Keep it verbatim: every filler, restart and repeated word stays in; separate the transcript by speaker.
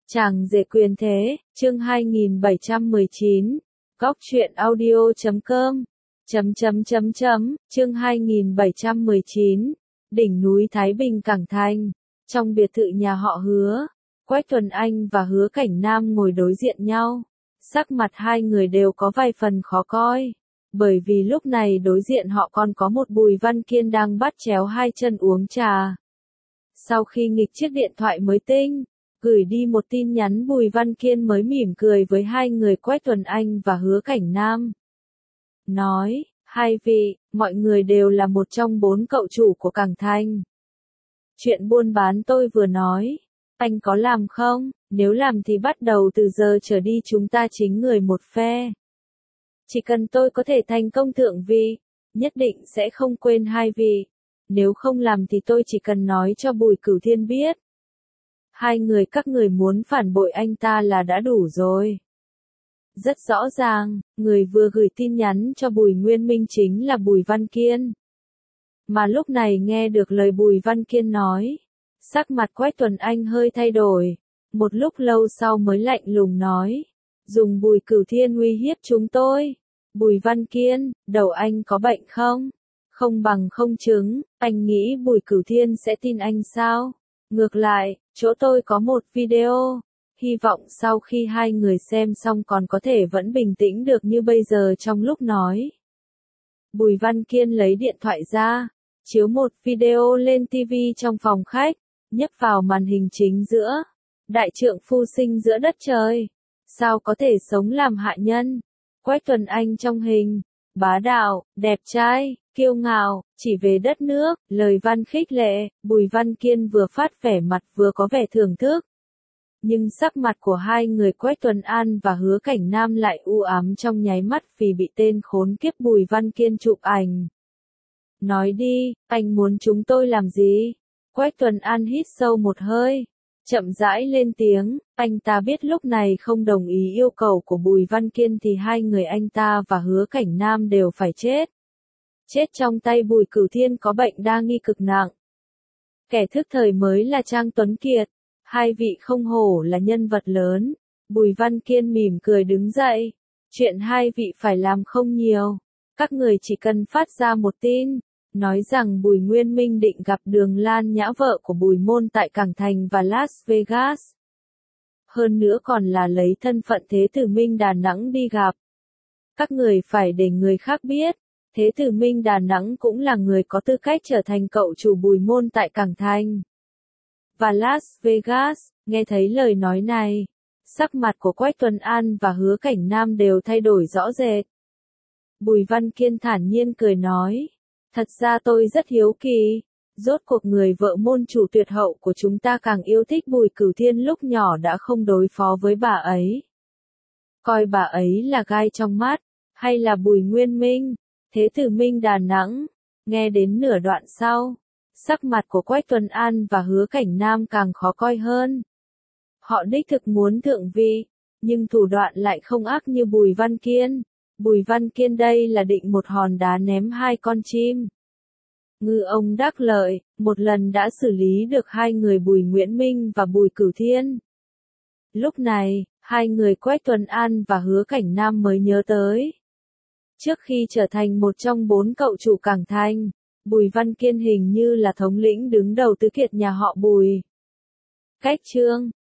Speaker 1: Chàng rể quyền thế, chương hai nghìn bảy trăm mười chín, góc truyện audio chấm com, chấm chấm chấm chấm, chương hai nghìn bảy trăm mười chín, đỉnh núi Thái Bình Cảng Thành, trong biệt thự nhà họ Hứa, Quách Tuấn Anh và Hứa Cảnh Nam ngồi đối diện nhau, sắc mặt hai người đều có vài phần khó coi, bởi vì lúc này đối diện họ còn có một Bùi Văn Kiên đang bắt chéo hai chân uống trà. Sau khi nghịch chiếc điện thoại mới tinh, gửi đi một tin nhắn, Bùi Văn Kiên mới mỉm cười với hai người Quách Tuấn Anh và Hứa Cảnh Nam. Nói, hai vị, mọi người đều là một trong bốn cậu chủ của Cảng Thành. Chuyện buôn bán tôi vừa nói, anh có làm không? Nếu làm thì bắt đầu từ giờ trở đi chúng ta chính người một phe. Chỉ cần tôi có thể thành công thượng vị, nhất định sẽ không quên hai vị. Nếu không làm thì tôi chỉ cần nói cho Bùi Cửu Thiên biết. Hai người các người muốn phản bội anh ta là đã đủ rồi. Rất rõ ràng, người vừa gửi tin nhắn cho Bùi Nguyên Minh chính là Bùi Văn Kiên. Mà lúc này nghe được lời Bùi Văn Kiên nói, sắc mặt Quách Tuấn Anh hơi thay đổi, một lúc lâu sau mới lạnh lùng nói, dùng Bùi Cửu Thiên uy hiếp chúng tôi. Bùi Văn Kiên, đầu anh có bệnh không? Không bằng không chứng, anh nghĩ Bùi Cửu Thiên sẽ tin anh sao? Ngược lại, chỗ tôi có một video, hy vọng sau khi hai người xem xong còn có thể vẫn bình tĩnh được như bây giờ trong lúc nói. Bùi Văn Kiên lấy điện thoại ra, chiếu một video lên ti vi trong phòng khách, nhấp vào màn hình chính giữa. Đại trượng phu sinh giữa đất trời, sao có thể sống làm hạ nhân? Quách Tuấn Anh trong hình, bá đạo, đẹp trai, kiêu ngạo, chỉ về đất nước, lời văn khích lệ, Bùi Văn Kiên vừa phát vẻ mặt vừa có vẻ thưởng thức. Nhưng sắc mặt của hai người Quách Tuấn An và Hứa Cảnh Nam lại u ám trong nháy mắt vì bị tên khốn kiếp Bùi Văn Kiên chụp ảnh. Nói đi, anh muốn chúng tôi làm gì? Quách Tuấn An hít sâu một hơi, chậm rãi lên tiếng, anh ta biết lúc này không đồng ý yêu cầu của Bùi Văn Kiên thì hai người anh ta và Hứa Cảnh Nam đều phải chết. Chết trong tay Bùi Cửu Thiên có bệnh đa nghi cực nặng. Kẻ thức thời mới là Trang Tuấn Kiệt, hai vị không hổ là nhân vật lớn. Bùi Văn Kiên mỉm cười đứng dậy, chuyện hai vị phải làm không nhiều, các người chỉ cần phát ra một tin, nói rằng Bùi Nguyên Minh định gặp Đường Lan Nhã vợ của Bùi Môn tại Cảng Thành và Las Vegas. Hơn nữa còn là lấy thân phận Thế Tử Minh Đà Nẵng đi gặp. Các người phải để người khác biết, Thế Tử Minh Đà Nẵng cũng là người có tư cách trở thành cậu chủ Bùi Môn tại Cảng Thành và Las Vegas. Nghe thấy lời nói này, sắc mặt của Quách Tuấn An và Hứa Cảnh Nam đều thay đổi rõ rệt. Bùi Văn Kiên thản nhiên cười nói, thật ra tôi rất hiếu kỳ, rốt cuộc người vợ môn chủ tuyệt hậu của chúng ta càng yêu thích Bùi Cửu Thiên lúc nhỏ đã không đối phó với bà ấy. Coi bà ấy là gai trong mắt, hay là Bùi Nguyên Minh, Thế Tử Minh Đà Nẵng? Nghe đến nửa đoạn sau, sắc mặt của Quách Tuấn An và Hứa Cảnh Nam càng khó coi hơn. Họ đích thực muốn thượng vị, nhưng thủ đoạn lại không ác như Bùi Văn Kiên. Bùi Văn Kiên đây là định một hòn đá ném hai con chim. Ngư ông đắc lợi, một lần đã xử lý được hai người Bùi Nguyễn Minh và Bùi Cửu Thiên. Lúc này, hai người Quách Tuấn An và Hứa Cảnh Nam mới nhớ tới. Trước khi trở thành một trong bốn cậu chủ Cảng Thành, Bùi Văn Kiên hình như là thống lĩnh đứng đầu tứ kiệt nhà họ Bùi. Cách chương,